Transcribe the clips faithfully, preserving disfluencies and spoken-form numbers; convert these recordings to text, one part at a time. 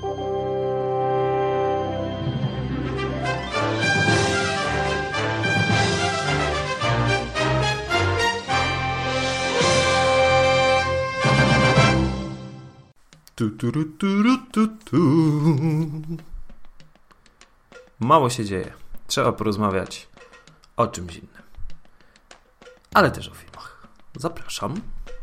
Tu, tu, tu, tu, tu, tu. Mało się dzieje. Trzeba porozmawiać o czymś innym. Ale też o filmach. Zapraszam.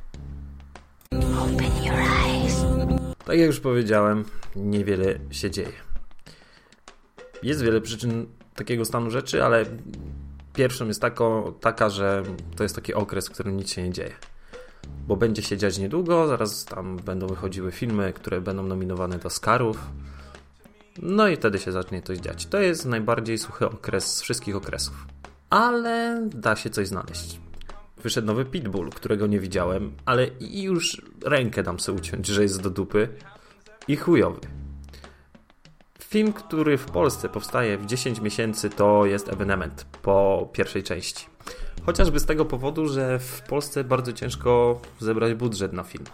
Open your eyes. Tak jak już powiedziałem, niewiele się dzieje. Jest wiele przyczyn takiego stanu rzeczy, ale pierwszą jest tako, taka, że to jest taki okres, w którym nic się nie dzieje. Bo będzie się dziać niedługo, zaraz tam będą wychodziły filmy, które będą nominowane do Oscarów. No i wtedy się zacznie coś dziać. To jest najbardziej suchy okres z wszystkich okresów. Ale da się coś znaleźć. Wyszedł nowy Pitbull, którego nie widziałem, ale i już rękę dam sobie uciąć, że jest do dupy i chujowy. Film, który w Polsce powstaje w dziesięć miesięcy, to jest ewenement po pierwszej części. Chociażby z tego powodu, że w Polsce bardzo ciężko zebrać budżet na film.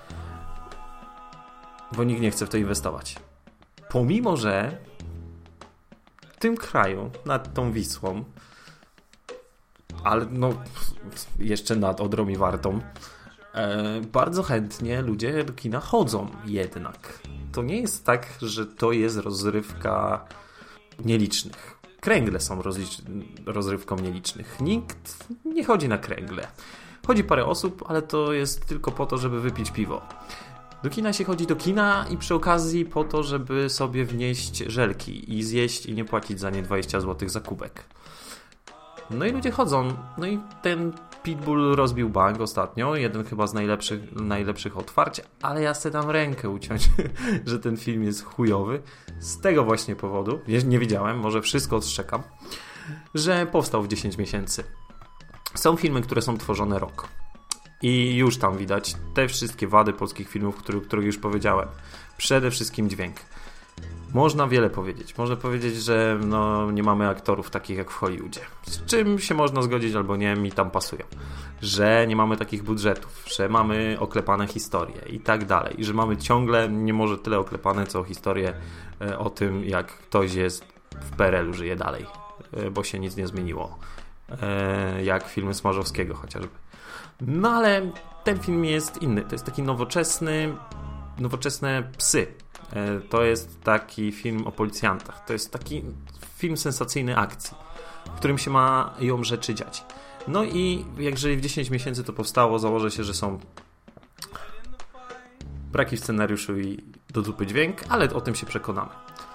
Bo nikt nie chce w to inwestować. Pomimo, że w tym kraju, nad tą Wisłą, ale no jeszcze nad Odrą i Wartą, e, bardzo chętnie ludzie do kina chodzą jednak. To nie jest tak, że to jest rozrywka nielicznych. Kręgle są rozlicz- rozrywką nielicznych. Nikt nie chodzi na kręgle. Chodzi parę osób, ale to jest tylko po to, żeby wypić piwo. Do kina się chodzi do kina i przy okazji po to, żeby sobie wnieść żelki i zjeść i nie płacić za nie dwadzieścia złotych za kubek. No i ludzie chodzą. No i ten Pitbull rozbił bank ostatnio. Jeden chyba z najlepszych, najlepszych otwarć, ale ja chcę tam rękę uciąć, że ten film jest chujowy. Z tego właśnie powodu, nie widziałem, może wszystko odszczekam, że powstał w dziesięć miesięcy. Są filmy, które są tworzone rok. I już tam widać te wszystkie wady polskich filmów, które, które już powiedziałem. Przede wszystkim dźwięk. Można wiele powiedzieć. Można powiedzieć, że no, nie mamy aktorów takich jak w Hollywoodzie. Z czym się można zgodzić albo nie, mi tam pasują. Że nie mamy takich budżetów, że mamy oklepane historie i tak dalej. I że mamy ciągle, nie może tyle oklepane, co historie e, o tym, jak ktoś jest w P R L u, żyje dalej. E, bo się nic nie zmieniło. E, jak filmy Smarzowskiego chociażby. No ale ten film jest inny. To jest taki nowoczesny, nowoczesne psy. To jest taki film o policjantach. To jest taki film sensacyjny akcji, w którym się mają rzeczy dziać. No i jeżeli w dziesięć miesięcy to powstało, założę się, że są braki w scenariuszu i do dupy dźwięk, ale o tym się przekonamy.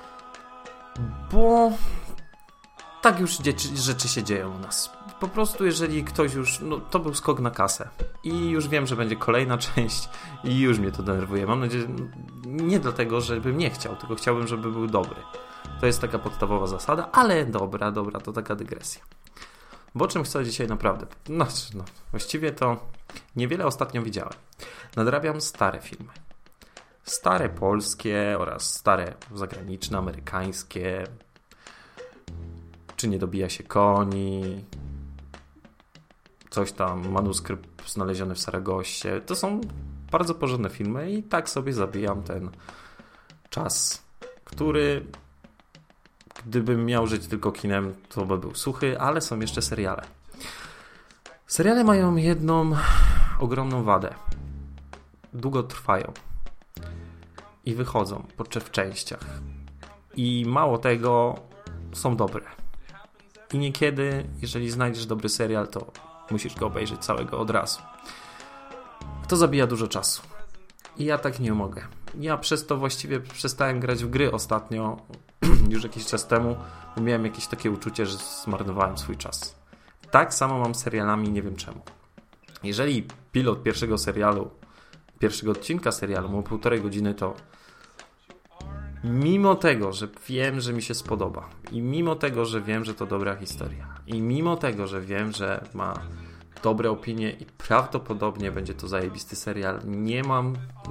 Bo tak już rzeczy się dzieją u nas. Po prostu jeżeli ktoś już, no to był skok na kasę i już wiem, że będzie kolejna część i już mnie to denerwuje. Mam nadzieję, nie dlatego, żebym nie chciał, tylko chciałbym, żeby był dobry. To jest taka podstawowa zasada, ale dobra, dobra, to taka dygresja. Bo o czym chcę dzisiaj naprawdę? No, no właściwie to niewiele ostatnio widziałem. Nadrabiam stare filmy. Stare polskie oraz stare zagraniczne, amerykańskie. Czy nie dobija się koni? Coś tam, manuskrypt znaleziony w Saragosie. To są bardzo porządne filmy i tak sobie zabijam ten czas, który gdybym miał żyć tylko kinem, to by był suchy, ale są jeszcze seriale. Seriale mają jedną ogromną wadę. Długo trwają i wychodzą podczas w częściach. I mało tego, są dobre. I niekiedy, jeżeli znajdziesz dobry serial, to musisz go obejrzeć całego od razu. To zabija dużo czasu. I ja tak nie mogę. Ja przez to właściwie przestałem grać w gry ostatnio, już jakiś czas temu, bo miałem jakieś takie uczucie, że zmarnowałem swój czas. Tak samo mam z serialami, nie wiem czemu. Jeżeli pilot pierwszego serialu, pierwszego odcinka serialu ma półtorej godziny, to mimo tego, że wiem, że mi się spodoba i mimo tego, że wiem, że to dobra historia i mimo tego, że wiem, że ma dobre opinie i prawdopodobnie będzie to zajebisty serial, nie mam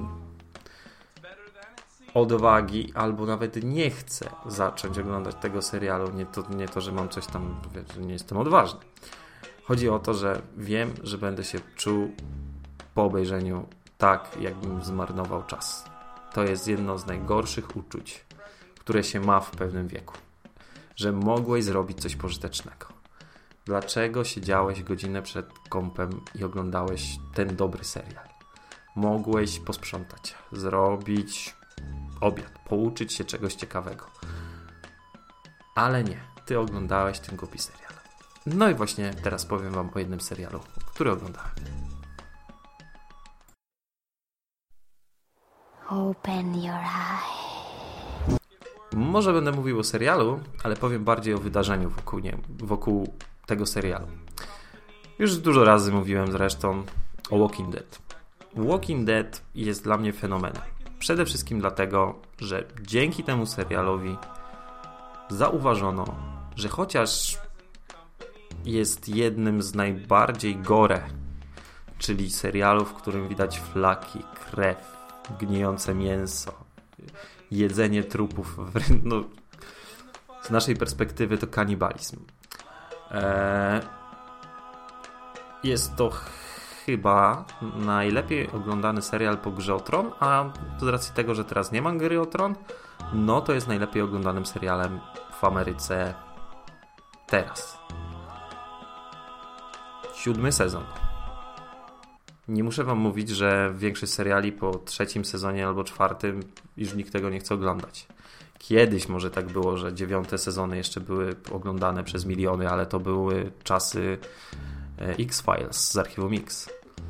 odwagi albo nawet nie chcę zacząć oglądać tego serialu. Nie to, nie to że mam coś tam, że nie jestem odważny. Chodzi o to, że wiem, że będę się czuł po obejrzeniu tak, jakbym zmarnował czas. to jest jedno z najgorszych uczuć, które się ma w pewnym wieku. Że mogłeś zrobić coś pożytecznego. Dlaczego siedziałeś godzinę przed kompem i oglądałeś ten dobry serial? Mogłeś posprzątać, zrobić obiad, pouczyć się czegoś ciekawego. Ale nie, ty oglądałeś ten głupi serial. No i właśnie teraz powiem wam o jednym serialu, który oglądałem. Open your eyes. Może będę mówił o serialu, ale powiem bardziej o wydarzeniu wokół, nie, wokół tego serialu. Już dużo razy mówiłem zresztą o Walking Dead. Walking Dead jest dla mnie fenomenem. Przede wszystkim dlatego, że dzięki temu serialowi zauważono, że chociaż jest jednym z najbardziej gore, czyli serialów, w którym widać flaki, krew, gnijące mięso, jedzenie trupów, no, z naszej perspektywy to kanibalizm. Eee, jest to chyba najlepiej oglądany serial po Grze o Tron, a z racji tego, że teraz nie ma Gry o Tron, no to jest najlepiej oglądanym serialem w Ameryce teraz. Siódmy sezon. Nie muszę wam mówić, że większość seriali po trzecim sezonie albo czwartym już nikt tego nie chce oglądać. Kiedyś może tak było, że dziewiąte sezony jeszcze były oglądane przez miliony, ale to były czasy X-Files z Archiwum X.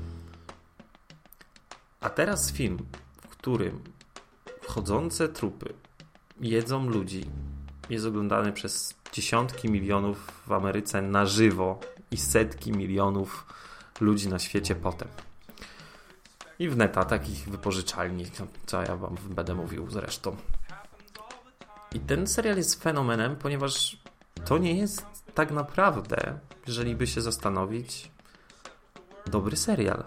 A teraz film, w którym wchodzące trupy jedzą ludzi, jest oglądany przez dziesiątki milionów w Ameryce na żywo i setki milionów ludzi na świecie potem. I w neta takich wypożyczalni, co ja wam będę mówił zresztą. I ten serial jest fenomenem, ponieważ to nie jest tak naprawdę, jeżeli by się zastanowić, dobry serial.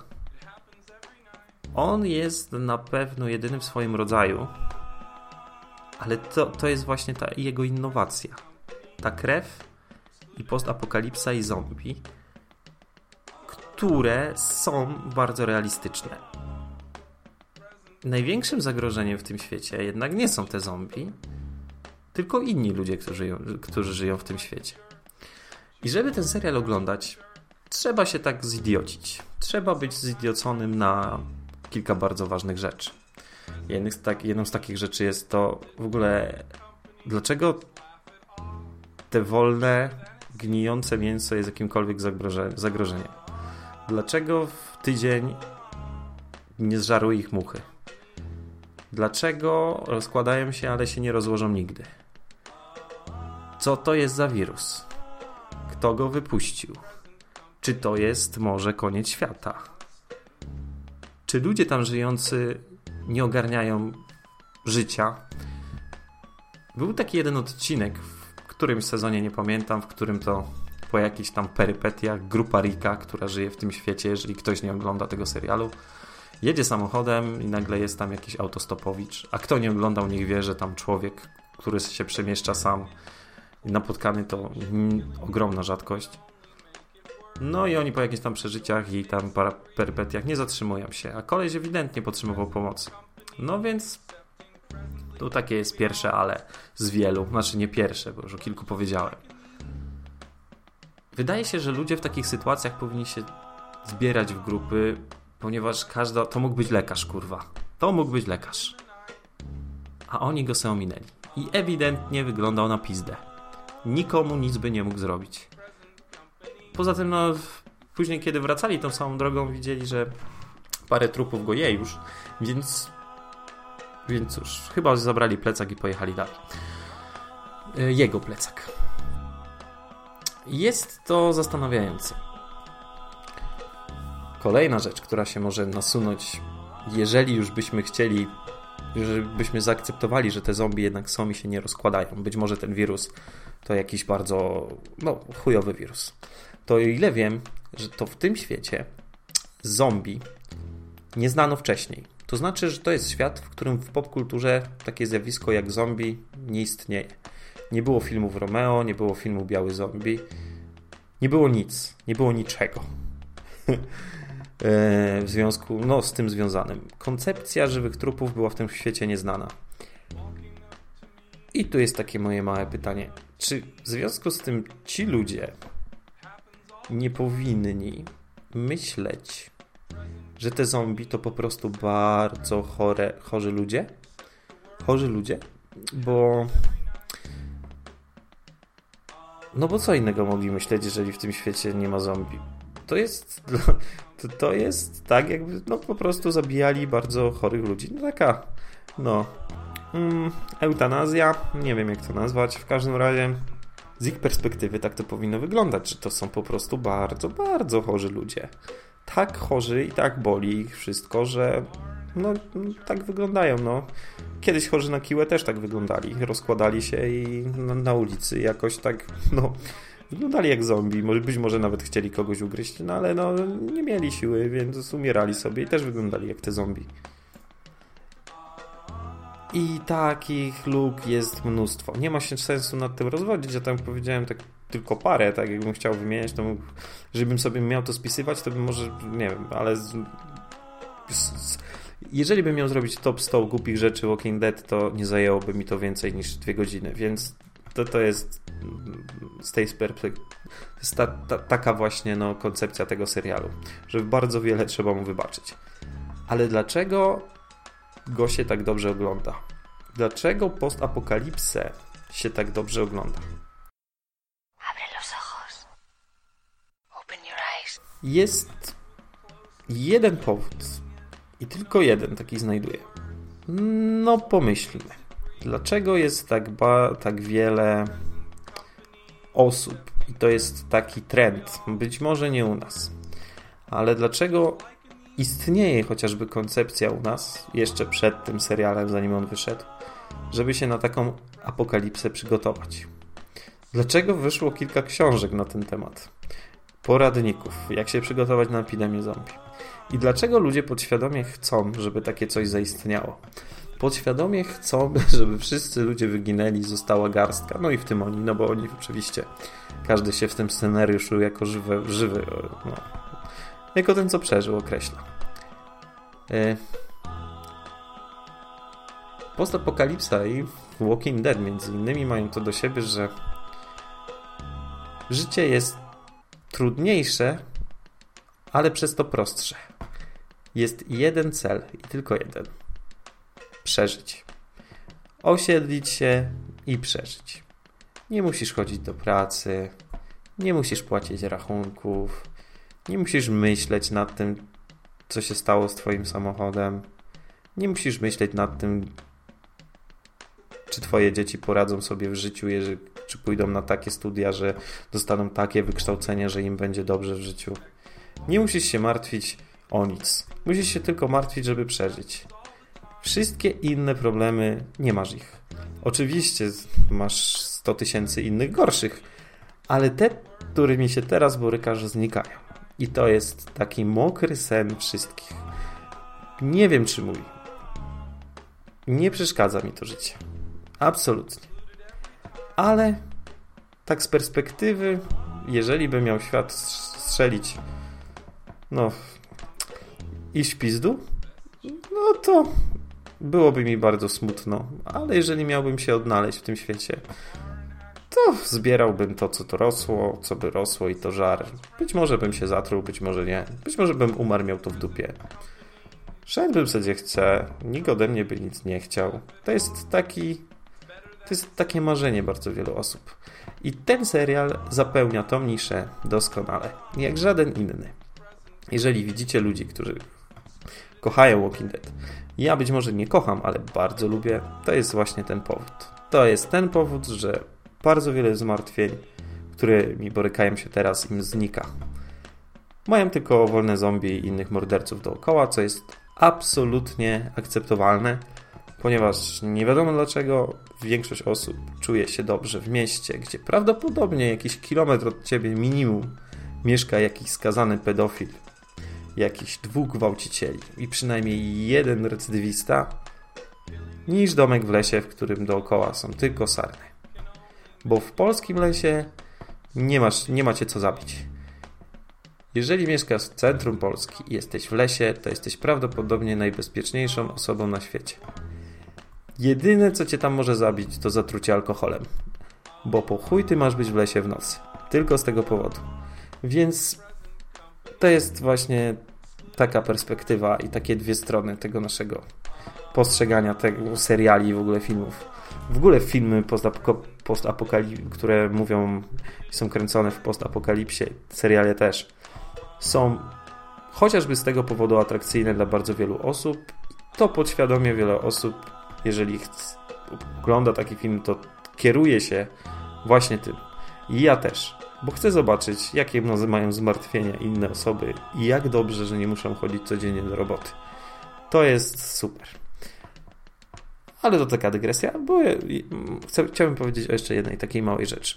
On jest na pewno jedyny w swoim rodzaju, ale to, to jest właśnie ta jego innowacja. Ta krew i postapokalipsa i zombie, które są bardzo realistyczne. Największym zagrożeniem w tym świecie jednak nie są te zombie, tylko inni ludzie, którzy żyją, którzy żyją w tym świecie. I żeby ten serial oglądać, trzeba się tak zidiocić. Trzeba być zidioconym na kilka bardzo ważnych rzeczy. Jedną z, tak, jedną z takich rzeczy jest to w ogóle, dlaczego te wolne, gnijące mięso jest jakimkolwiek zagrożeniem. Dlaczego w tydzień nie zżarły ich muchy? Dlaczego rozkładają się, ale się nie rozłożą nigdy? Co to jest za wirus? Kto go wypuścił? Czy to jest może koniec świata? Czy ludzie tam żyjący nie ogarniają życia? Był taki jeden odcinek w którymś sezonie, nie pamiętam, w którym to po jakichś tam perypetiach grupa Ricka, która żyje w tym świecie, jeżeli ktoś nie ogląda tego serialu, jedzie samochodem i nagle jest tam jakiś autostopowicz, a kto nie oglądał, niech wie, że tam człowiek, który się przemieszcza sam, napotkany to mm, ogromna rzadkość. No i oni po jakichś tam przeżyciach i tam perypetiach nie zatrzymują się, a koleś ewidentnie potrzebował pomocy. No więc to takie jest pierwsze, ale z wielu, znaczy nie pierwsze, bo już o kilku powiedziałem. Wydaje się, że ludzie w takich sytuacjach powinni się zbierać w grupy, ponieważ każda, to mógł być lekarz, kurwa. To mógł być lekarz. A oni go se ominęli. I ewidentnie wyglądał na pizdę. Nikomu nic by nie mógł zrobić. Poza tym, no, później kiedy wracali tą samą drogą, widzieli, że parę trupów go je już, więc więc cóż, chyba zabrali plecak i pojechali dalej. Jego plecak. Jest to zastanawiające. Kolejna rzecz, która się może nasunąć, jeżeli już byśmy chcieli, żebyśmy zaakceptowali, że te zombie jednak są i się nie rozkładają. Być może ten wirus to jakiś bardzo, no, chujowy wirus. To o ile wiem, że to w tym świecie zombie nie znano wcześniej. To znaczy, że to jest świat, w którym w popkulturze takie zjawisko jak zombie nie istnieje. Nie było filmów Romeo, nie było filmu Biały Zombie. Nie było nic. Nie było niczego. w związku no, z tym związanym. Koncepcja żywych trupów była w tym świecie nieznana. I tu jest takie moje małe pytanie. Czy w związku z tym ci ludzie nie powinni myśleć, że te zombie to po prostu bardzo chore, chorzy ludzie? Chorzy ludzie? Bo... No bo co innego mogli myśleć, jeżeli w tym świecie nie ma zombie? To jest... To, to jest tak, jakby no po prostu zabijali bardzo chorych ludzi. No taka... No... Mm, eutanazja, nie wiem jak to nazwać, w każdym razie z ich perspektywy tak to powinno wyglądać, że to są po prostu bardzo, bardzo chorzy ludzie. Tak chorzy i tak boli ich wszystko, że no tak wyglądają, no. Kiedyś chorzy na kiłę też tak wyglądali, rozkładali się i na, na ulicy jakoś tak, no, wyglądali jak zombie, może, być może nawet chcieli kogoś ugryźć, no ale no nie mieli siły, więc umierali sobie i też wyglądali jak te zombie. I takich luk jest mnóstwo. Nie ma się sensu nad tym rozwodzić. Ja tam powiedziałem tak tylko parę, tak jakbym chciał wymieniać, to mógł, żebym sobie miał to spisywać, to bym może, nie wiem, ale z, z, jeżeli bym miał zrobić top sto głupich rzeczy Walking Dead, to nie zajęłoby mi to więcej niż dwie godziny, więc to, to jest z tej perspektywy to jest ta, ta, taka właśnie no, koncepcja tego serialu, że bardzo wiele trzeba mu wybaczyć. Ale dlaczego go się tak dobrze ogląda? Dlaczego postapokalipsę się tak dobrze ogląda? Jest jeden powód i tylko jeden taki znajduję. No pomyślmy. Dlaczego jest tak, ba, tak wiele osób i to jest taki trend, być może nie u nas, ale dlaczego istnieje chociażby koncepcja u nas, jeszcze przed tym serialem, zanim on wyszedł, żeby się na taką apokalipsę przygotować? Dlaczego wyszło kilka książek na ten temat? Poradników, jak się przygotować na epidemię zombie. I dlaczego ludzie podświadomie chcą, żeby takie coś zaistniało? Podświadomie chcą, żeby wszyscy ludzie wyginęli, została garstka. No i w tym oni, no bo oni oczywiście, każdy się w tym scenariuszu jako żywy, żywy no, jako ten, co przeżył, określa. Yy. Postapokalipsa i Walking Dead między innymi mają to do siebie, że życie jest trudniejsze, ale przez to prostsze. Jest jeden cel i tylko jeden. Przeżyć. Osiedlić się i przeżyć. Nie musisz chodzić do pracy, nie musisz płacić rachunków, nie musisz myśleć nad tym, co się stało z twoim samochodem, nie musisz myśleć nad tym, czy twoje dzieci poradzą sobie w życiu, jeżeli, czy pójdą na takie studia, że dostaną takie wykształcenie, że im będzie dobrze w życiu. Nie musisz się martwić o nic. Musisz się tylko martwić, żeby przeżyć. Wszystkie inne problemy, nie masz ich. Oczywiście masz sto tysięcy innych gorszych, ale te, którymi się teraz borykasz, znikają. I to jest taki mokry sen wszystkich. Nie wiem, czy mój. Nie przeszkadza mi to życie. Absolutnie. Ale tak z perspektywy, jeżeli by miał świat strzelić, no, iść w pizdu, no to byłoby mi bardzo smutno. Ale jeżeli miałbym się odnaleźć w tym świecie, to zbierałbym to, co to rosło, co by rosło i to żar. Być może bym się zatruł, być może nie. Być może bym umarł, miał to w dupie. Szedłbym sobie gdzie chcę, nikt ode mnie by nic nie chciał. To jest taki... To jest takie marzenie bardzo wielu osób. I ten serial zapełnia tą niszę doskonale. Jak żaden inny. Jeżeli widzicie ludzi, którzy kochają Walking Dead, ja być może nie kocham, ale bardzo lubię, to jest właśnie ten powód. To jest ten powód, że bardzo wiele zmartwień, którymi borykają się teraz, im znika. Mają tylko wolne zombie i innych morderców dookoła, co jest absolutnie akceptowalne, ponieważ nie wiadomo dlaczego większość osób czuje się dobrze w mieście, gdzie prawdopodobnie jakiś kilometr od ciebie minimum mieszka jakiś skazany pedofil, jakiś dwóch gwałcicieli i przynajmniej jeden recydywista, niż domek w lesie, w którym dookoła są tylko sarny. Bo w polskim lesie nie masz, nie macie co zabić. Jeżeli mieszkasz w centrum Polski i jesteś w lesie, to jesteś prawdopodobnie najbezpieczniejszą osobą na świecie. Jedyne, co cię tam może zabić, to zatrucie alkoholem. Bo po chuj ty masz być w lesie w nocy. Tylko z tego powodu. Więc to jest właśnie taka perspektywa i takie dwie strony tego naszego postrzegania tego seriali i w ogóle filmów. W ogóle filmy postapokalipsy, które mówią i są kręcone w postapokalipsie, seriale też, są chociażby z tego powodu atrakcyjne dla bardzo wielu osób. To podświadomie wiele osób, jeżeli ogląda taki film, to kieruje się właśnie tym. I ja też, bo chcę zobaczyć, jakie mają zmartwienia inne osoby i jak dobrze, że nie muszą chodzić codziennie do roboty. To jest super. Ale to taka dygresja, bo ja chcę, chciałbym powiedzieć o jeszcze jednej takiej małej rzeczy.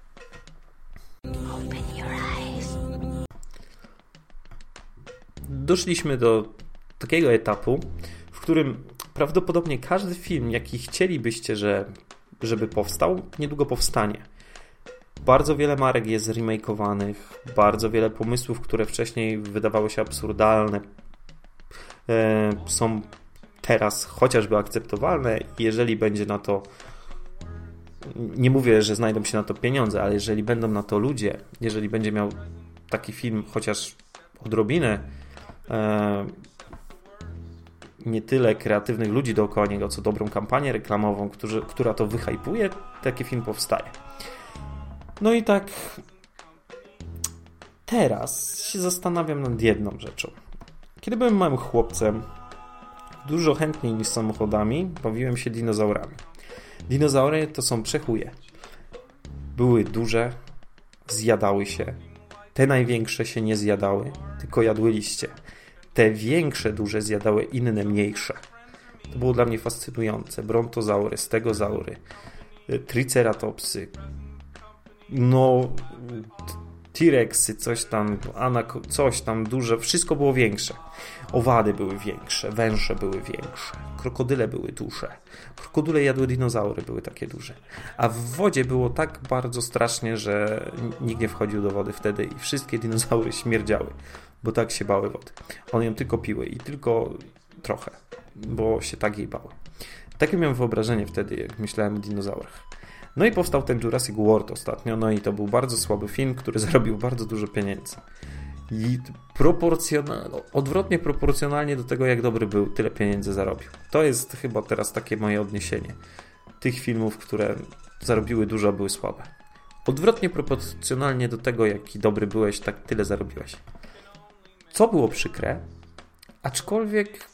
Doszliśmy do takiego etapu, w którym prawdopodobnie każdy film, jaki chcielibyście, że, żeby powstał, niedługo powstanie. Bardzo wiele marek jest remakeowanych, bardzo wiele pomysłów, które wcześniej wydawały się absurdalne, e, są teraz chociażby akceptowalne. Jeżeli będzie na to, nie mówię, że znajdą się na to pieniądze, ale jeżeli będą na to ludzie, jeżeli będzie miał taki film chociaż odrobinę e, nie tyle kreatywnych ludzi dookoła niego, co dobrą kampanię reklamową, którzy, która to wyhypuje, taki film powstaje. No i tak teraz się zastanawiam nad jedną rzeczą. Kiedy byłem małym chłopcem, dużo chętniej niż samochodami bawiłem się dinozaurami. Dinozaury to są przechuje. Były duże, zjadały się. Te największe się nie zjadały, tylko jadły liście. Te większe, duże zjadały inne, mniejsze. To było dla mnie fascynujące. Brontozaury, stegozaury, triceratopsy, no T-rexy, coś tam, anak- coś tam duże, wszystko było większe. Owady były większe, węże były większe, krokodyle były duże. Krokodyle jadły dinozaury, były takie duże. A w wodzie było tak bardzo strasznie, że nikt nie wchodził do wody wtedy i wszystkie dinozaury śmierdziały, bo tak się bały wody. One ją tylko piły i tylko trochę, bo się tak jej bały. Takie miałem wyobrażenie wtedy, jak myślałem o dinozaurach. No i powstał ten Jurassic World ostatnio, no i to był bardzo słaby film, który zarobił bardzo dużo pieniędzy. I proporcjonalnie, odwrotnie proporcjonalnie do tego, jak dobry był, tyle pieniędzy zarobił. To jest chyba teraz takie moje odniesienie tych filmów, które zarobiły dużo, a były słabe. Odwrotnie proporcjonalnie do tego, jaki dobry byłeś, tak tyle zarobiłeś. Co było przykre, aczkolwiek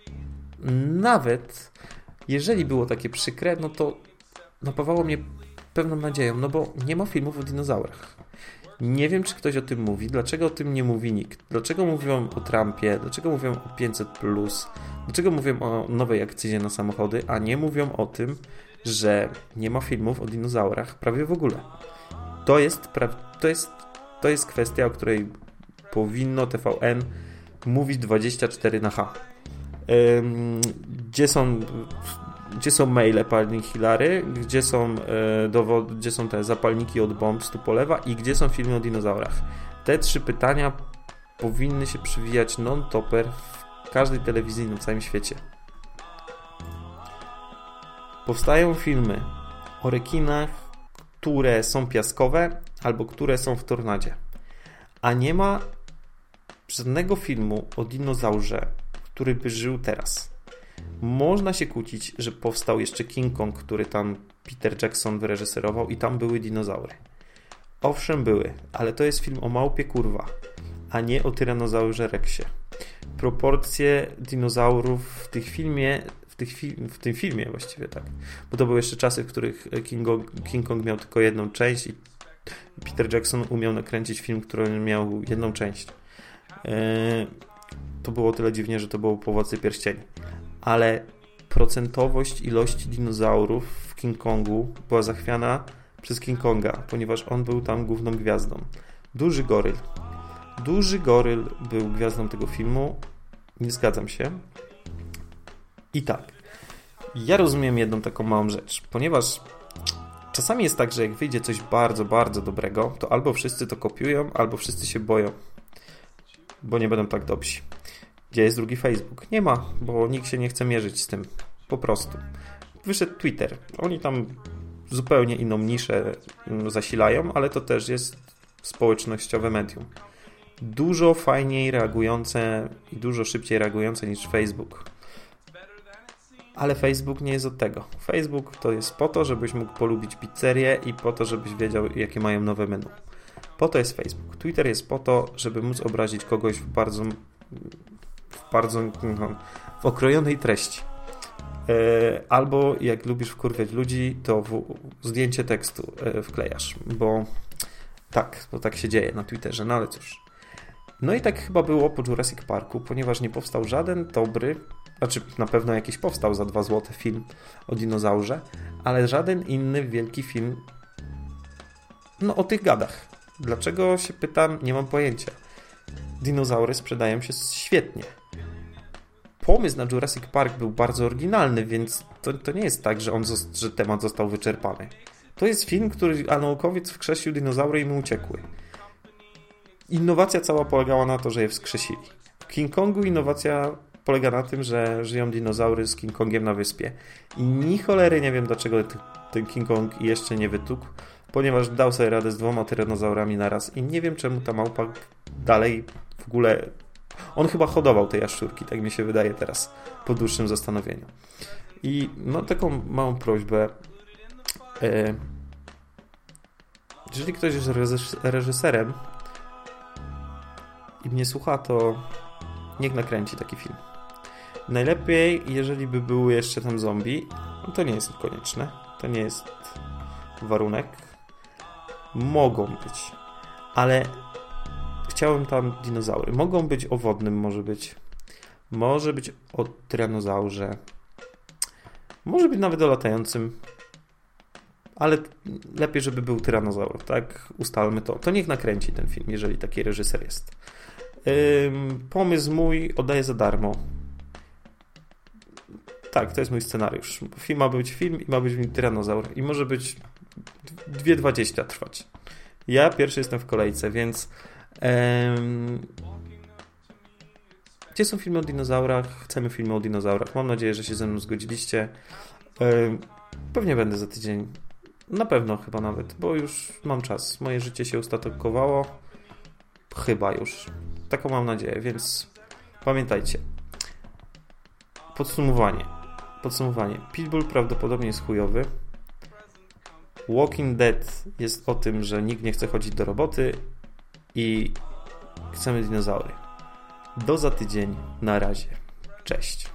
nawet jeżeli było takie przykre, no to napawało mnie pewną nadzieją, no bo nie ma filmów o dinozaurach. Nie wiem, czy ktoś o tym mówi, dlaczego o tym nie mówi nikt, dlaczego mówią o Trumpie, dlaczego mówią o pięćset plus, dlaczego mówią o nowej akcyzie na samochody, a nie mówią o tym, że nie ma filmów o dinozaurach prawie w ogóle. To jest, pra- to jest, to jest kwestia, o której powinno T V N mówić dwadzieścia cztery na H. Ym, gdzie są... Gdzie są maile pani Hilary, gdzie są, e, dowody, gdzie są te zapalniki od bomb z Tupolewa i gdzie są filmy o dinozaurach? Te trzy pytania powinny się przywijać non-topper w każdej telewizji na całym świecie. Powstają filmy o rekinach, które są piaskowe albo które są w tornadzie. A nie ma żadnego filmu o dinozaurze, który by żył teraz. Można się kłócić, że powstał jeszcze King Kong, który tam Peter Jackson wyreżyserował i tam były dinozaury. Owszem, były, ale to jest film o małpie kurwa, a nie o tyranozaurze Rexie. Proporcje dinozaurów w tych filmie, w, tych fi- w tym filmie właściwie tak, bo to były jeszcze czasy, w których King Kong, King Kong miał tylko jedną część i Peter Jackson umiał nakręcić film, który miał jedną część. Yy, to było tyle dziwnie, że to było po Władcy Pierścieni. Ale procentowość ilości dinozaurów w King Kongu była zachwiana przez King Konga, ponieważ on był tam główną gwiazdą. Duży goryl. Duży goryl był gwiazdą tego filmu. Nie zgadzam się. I tak. Ja rozumiem jedną taką małą rzecz, ponieważ czasami jest tak, że jak wyjdzie coś bardzo, bardzo dobrego, to albo wszyscy to kopiują, albo wszyscy się boją. bo nie będą tak dobrzy. Gdzie jest drugi Facebook? Nie ma, bo nikt się nie chce mierzyć z tym. Po prostu. Wyszedł Twitter. Oni tam zupełnie inną niszę zasilają, ale to też jest społecznościowe medium. Dużo fajniej reagujące i dużo szybciej reagujące niż Facebook. Ale Facebook nie jest od tego. Facebook to jest po to, żebyś mógł polubić pizzerię i po to, żebyś wiedział, jakie mają nowe menu. Po to jest Facebook. Twitter jest po to, żeby móc obrazić kogoś w bardzo w bardzo no, w okrojonej treści. Albo jak lubisz wkurwiać ludzi, to w zdjęcie tekstu wklejasz, bo tak, bo tak się dzieje na Twitterze, no ale cóż. No i tak chyba było po Jurassic Parku, ponieważ nie powstał żaden dobry, znaczy na pewno jakiś powstał za dwa złote film o dinozaurze, ale żaden inny wielki film no o tych gadach. Dlaczego się pytam? Nie mam pojęcia. Dinozaury sprzedają się świetnie. Pomysł na Jurassic Park był bardzo oryginalny, więc to, to nie jest tak, że, on, że temat został wyczerpany. To jest film, który a naukowiec wskrzesił dinozaury i mu uciekły. Innowacja cała polegała na to, że je wskrzesili. W King Kongu innowacja polega na tym, że żyją dinozaury z King Kongiem na wyspie. I ni cholery nie wiem, dlaczego ten King Kong jeszcze nie wytukł, ponieważ dał sobie radę z dwoma tyranozaurami naraz i nie wiem, czemu ta małpa dalej w ogóle... On chyba hodował te jaszczurki, tak mi się wydaje teraz, po dłuższym zastanowieniu. I no taką małą prośbę. E, jeżeli ktoś jest reżyserem i mnie słucha, to niech nakręci taki film. Najlepiej, jeżeli by były jeszcze tam zombie, no to nie jest konieczne. To nie jest warunek. Mogą być. Ale chciałem tam dinozaury. Mogą być o wodnym, może być. Może być o tyranozaurze. Może być nawet o latającym. Ale lepiej, żeby był tyranozaur, tak? Ustalmy to. To niech nakręci ten film, jeżeli taki reżyser jest. Ym, pomysł mój oddaję za darmo. Tak, to jest mój scenariusz. Film ma być film i ma być w nim tyranozaur. I może być dwie dwadzieścia trwać. Ja pierwszy jestem w kolejce, więc ym, gdzie są filmy o dinozaurach? Chcemy filmy o dinozaurach. Mam nadzieję, że się ze mną zgodziliście. Ym, pewnie będę za tydzień. Na pewno chyba nawet, bo już mam czas. Moje życie się ustatkowało. Chyba już. Taką mam nadzieję, więc pamiętajcie. Podsumowanie. Podsumowanie. Pitbull prawdopodobnie jest chujowy. Walking Dead jest o tym, że nikt nie chce chodzić do roboty i chcemy dinozaury. Do za tydzień. Na razie. Cześć.